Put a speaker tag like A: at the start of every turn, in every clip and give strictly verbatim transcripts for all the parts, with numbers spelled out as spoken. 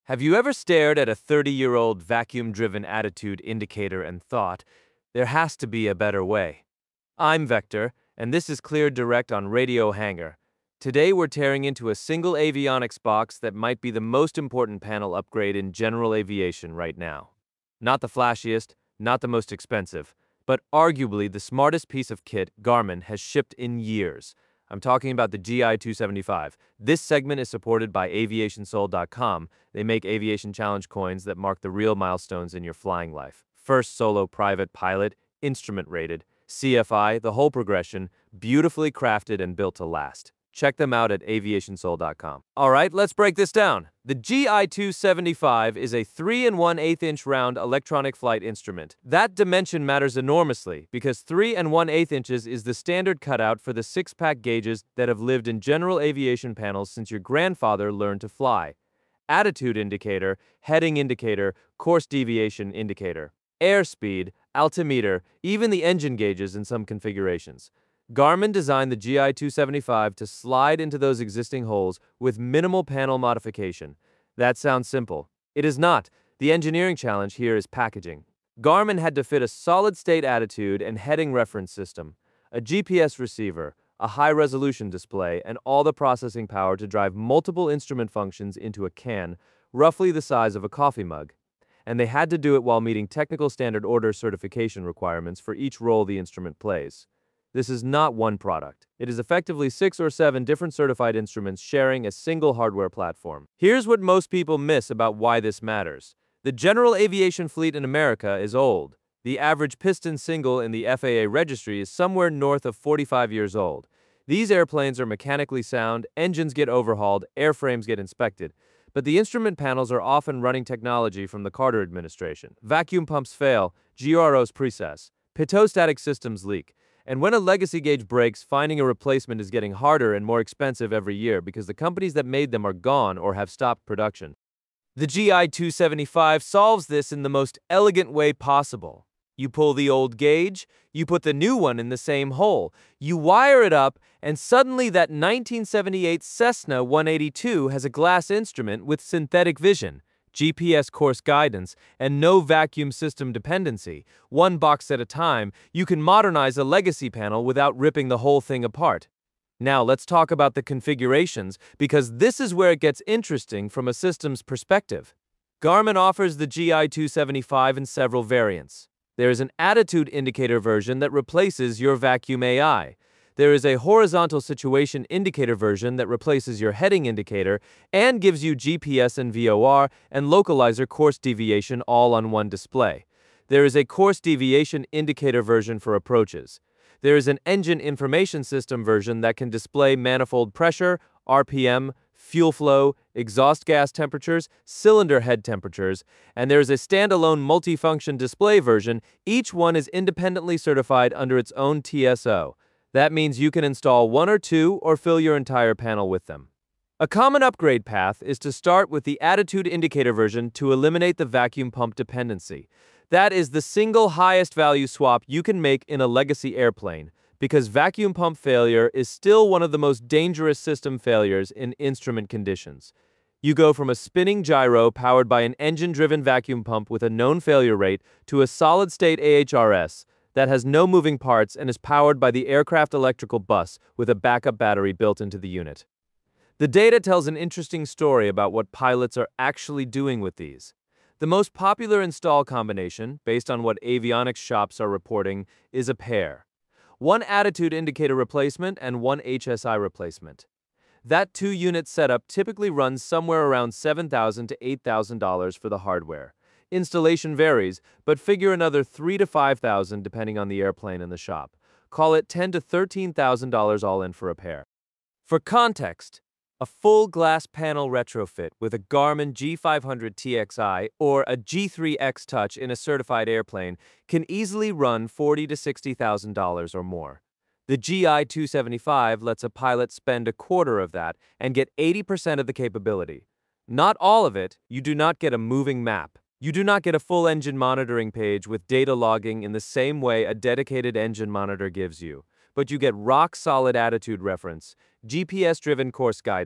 A: Have you ever stared at a thirty-year-old vacuum-driven attitude indicator and thought, there has to be a better way? I'm Vector, and this is Clear Direct on Radio Hangar. Today we're tearing into a single avionics box that might be the most important panel upgrade in general aviation right now. Not the flashiest, not the most expensive, but arguably the smartest piece of kit Garmin has shipped in years. I'm talking about the G I two seventy-five. This segment is supported by aviation soul dot com. They make aviation challenge coins that mark the real milestones in your flying life. First solo private pilot, instrument rated, C F I, the whole progression, beautifully crafted and built to last. Check them out at aviation soul dot com. All right, let's break this down. The G I two seventy-five is a three and one eighth inch round electronic flight instrument. That dimension matters enormously because three and one eighth inches is the standard cutout for the six-pack gauges that have lived in general aviation panels since your grandfather learned to fly. Attitude indicator, heading indicator, course deviation indicator, airspeed, altimeter, even the engine gauges in some configurations. Garmin designed the G I two seventy-five to slide into those existing holes with minimal panel modification. That sounds simple. It is not. The engineering challenge here is packaging. Garmin had to fit a solid-state attitude and heading reference system, a G P S receiver, a high-resolution display, and all the processing power to drive multiple instrument functions into a can, roughly the size of a coffee mug. And they had to do it while meeting technical standard order certification requirements for each role the instrument plays. This is not one product. It is effectively six or seven different certified instruments sharing a single hardware platform. Here's what most people miss about why this matters. The general aviation fleet in America is old. The average piston single in the F A A registry is somewhere north of forty-five years old. These airplanes are mechanically sound, engines get overhauled, airframes get inspected. But the instrument panels are often running technology from the Carter administration. Vacuum pumps fail, G R Os precess, pitot-static systems leak. And when a legacy gauge breaks, finding a replacement is getting harder and more expensive every year because the companies that made them are gone or have stopped production. The G I two seventy-five solves this in the most elegant way possible. You pull the old gauge, you put the new one in the same hole, you wire it up, and suddenly that nineteen seventy-eight Cessna one eighty-two has a glass instrument with synthetic vision, G P S course guidance, and no vacuum system dependency. One box at a time, you can modernize a legacy panel without ripping the whole thing apart. Now let's talk about the configurations, because this is where it gets interesting from a systems perspective. Garmin offers the G I two seventy-five in several variants. There is an attitude indicator version that replaces your vacuum A I. There is a horizontal situation indicator version that replaces your heading indicator and gives you G P S and V O R and localizer course deviation all on one display. There is a course deviation indicator version for approaches. There is an engine information system version that can display manifold pressure, R P M, fuel flow, exhaust gas temperatures, cylinder head temperatures, and there is a standalone multifunction display version. Each one is independently certified under its own T S O. That means you can install one or two or fill your entire panel with them. A common upgrade path is to start with the attitude indicator version to eliminate the vacuum pump dependency. That is the single highest value swap you can make in a legacy airplane, because vacuum pump failure is still one of the most dangerous system failures in instrument conditions. You go from a spinning gyro powered by an engine-driven vacuum pump with a known failure rate to a solid-state A H R S that has no moving parts and is powered by the aircraft electrical bus with a backup battery built into the unit. The data tells an interesting story about what pilots are actually doing with these. The most popular install combination, based on what avionics shops are reporting, is a pair. One attitude indicator replacement and one H S I replacement. That two-unit setup typically runs somewhere around seven thousand dollars to eight thousand dollars for the hardware. Installation varies, but figure another three thousand to five thousand dollars depending on the airplane and the shop. Call it ten thousand to thirteen thousand dollars all in for a pair. For context, a full glass panel retrofit with a Garmin G five hundred T X I or a G three X Touch in a certified airplane can easily run forty thousand to sixty thousand dollars or more. The G I two seventy-five lets a pilot spend a quarter of that and get eighty percent of the capability. Not all of it. You do not get a moving map. You do not get a full engine monitoring page with data logging in the same way a dedicated engine monitor gives you, but you get rock-solid attitude reference, G P S-driven course guidance,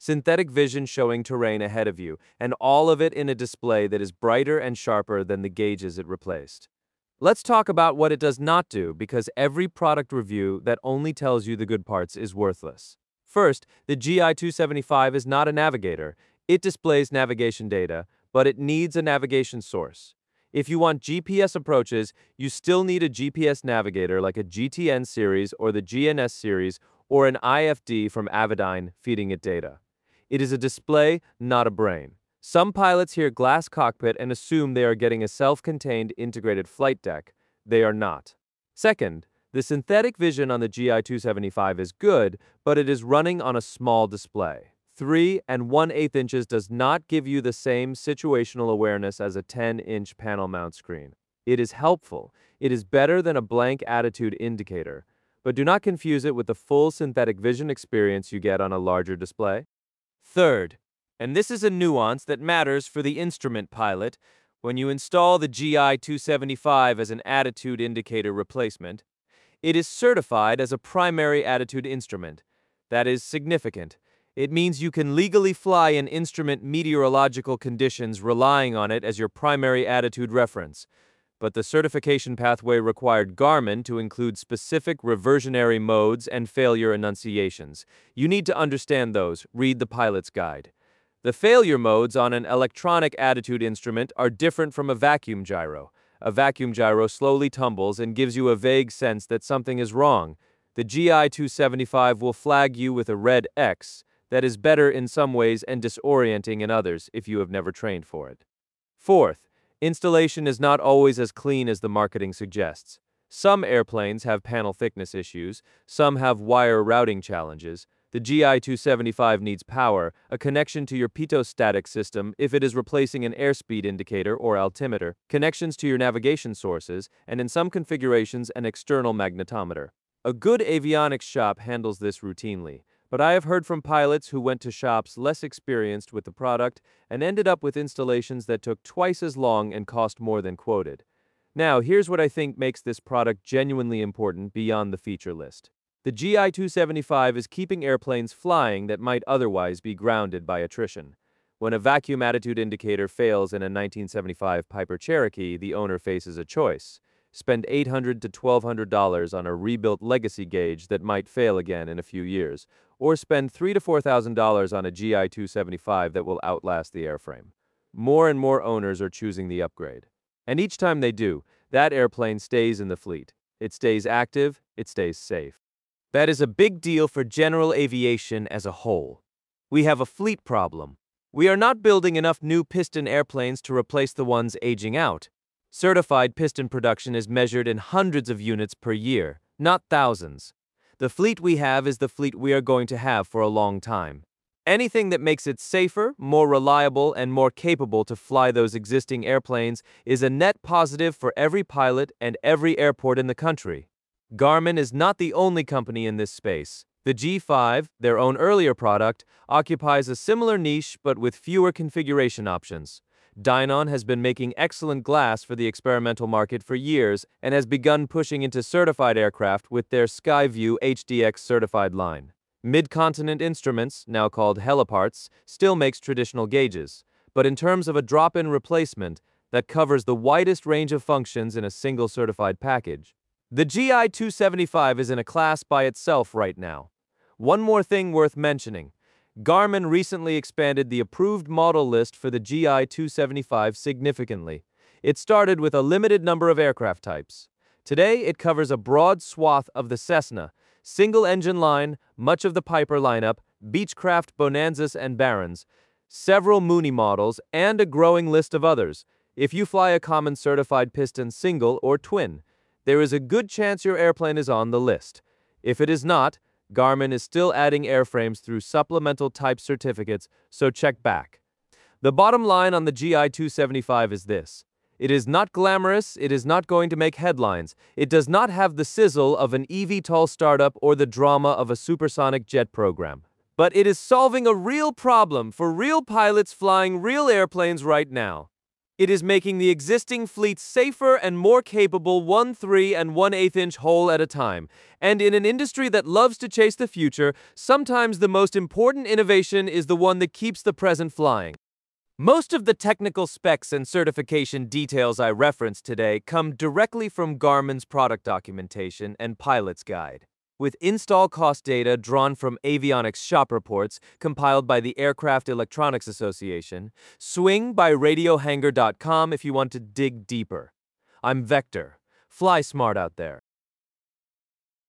A: synthetic vision showing terrain ahead of you, and all of it in a display that is brighter and sharper than the gauges it replaced. Let's talk about what it does not do, because every product review that only tells you the good parts is worthless. First, the G I two seventy-five is not a navigator. It displays navigation data, but it needs a navigation source. If you want G P S approaches, you still need a G P S navigator like a G T N series or the G N S series or an I F D from Avidyne feeding it data. It is a display, not a brain. Some pilots hear glass cockpit and assume they are getting a self-contained integrated flight deck. They are not. Second, the synthetic vision on the G I two seventy-five is good, but it is running on a small display. three and one eighth inches does not give you the same situational awareness as a ten inch panel mount screen. It is helpful. It is better than a blank attitude indicator, but do not confuse it with the full synthetic vision experience you get on a larger display. Third, and this is a nuance that matters for the instrument pilot, when you install the G I two seventy-five as an attitude indicator replacement, it is certified as a primary attitude instrument. That is significant. It means you can legally fly in instrument meteorological conditions relying on it as your primary attitude reference. But the certification pathway required Garmin to include specific reversionary modes and failure enunciations. You need to understand those. Read the pilot's guide. The failure modes on an electronic attitude instrument are different from a vacuum gyro. A vacuum gyro slowly tumbles and gives you a vague sense that something is wrong. The G I two seventy-five will flag you with a red X that is better in some ways and disorienting in others if you have never trained for it. Fourth, installation is not always as clean as the marketing suggests. Some airplanes have panel thickness issues, some have wire routing challenges. The G I two seventy-five needs power, a connection to your pitot-static system if it is replacing an airspeed indicator or altimeter, connections to your navigation sources, and in some configurations an external magnetometer. A good avionics shop handles this routinely, but I have heard from pilots who went to shops less experienced with the product and ended up with installations that took twice as long and cost more than quoted. Now, here's what I think makes this product genuinely important beyond the feature list. The G I two seventy-five is keeping airplanes flying that might otherwise be grounded by attrition. When a vacuum attitude indicator fails in a nineteen seventy-five Piper Cherokee, the owner faces a choice. Spend eight hundred to twelve hundred dollars on a rebuilt legacy gauge that might fail again in a few years, or spend three thousand to four thousand dollars on a G I two seventy-five that will outlast the airframe. More and more owners are choosing the upgrade. And each time they do, that airplane stays in the fleet. It stays active, it stays safe. That is a big deal for general aviation as a whole. We have a fleet problem. We are not building enough new piston airplanes to replace the ones aging out. Certified piston production is measured in hundreds of units per year, not thousands. The fleet we have is the fleet we are going to have for a long time. Anything that makes it safer, more reliable, and more capable to fly those existing airplanes is a net positive for every pilot and every airport in the country. Garmin is not the only company in this space. The G five, their own earlier product, occupies a similar niche but with fewer configuration options. Dynon has been making excellent glass for the experimental market for years and has begun pushing into certified aircraft with their Skyview H D X certified line. Mid-Continent Instruments, now called Heliparts, still makes traditional gauges, but in terms of a drop-in replacement that covers the widest range of functions in a single certified package, the G I two seventy-five is in a class by itself right now. One more thing worth mentioning. Garmin recently expanded the approved model list for the G I two seventy-five significantly. It started with a limited number of aircraft types. Today, it covers a broad swath of the Cessna, single-engine line, much of the Piper lineup, Beechcraft, Bonanzas, and Barons, several Mooney models, and a growing list of others. If you fly a common certified piston single or twin, there is a good chance your airplane is on the list. If it is not, Garmin is still adding airframes through supplemental type certificates, so check back. The bottom line on the G I two seventy-five is this. It is not glamorous, it is not going to make headlines, it does not have the sizzle of an eVTOL startup or the drama of a supersonic jet program. But it is solving a real problem for real pilots flying real airplanes right now. It is making the existing fleet safer and more capable one three and one eighth inch hull at a time. And in an industry that loves to chase the future, sometimes the most important innovation is the one that keeps the present flying. Most of the technical specs and certification details I referenced today come directly from Garmin's product documentation and pilot's guide, with install cost data drawn from avionics shop reports compiled by the Aircraft Electronics Association. Swing by radio hanger dot com if you want to dig deeper. I'm Vector. Fly smart out there.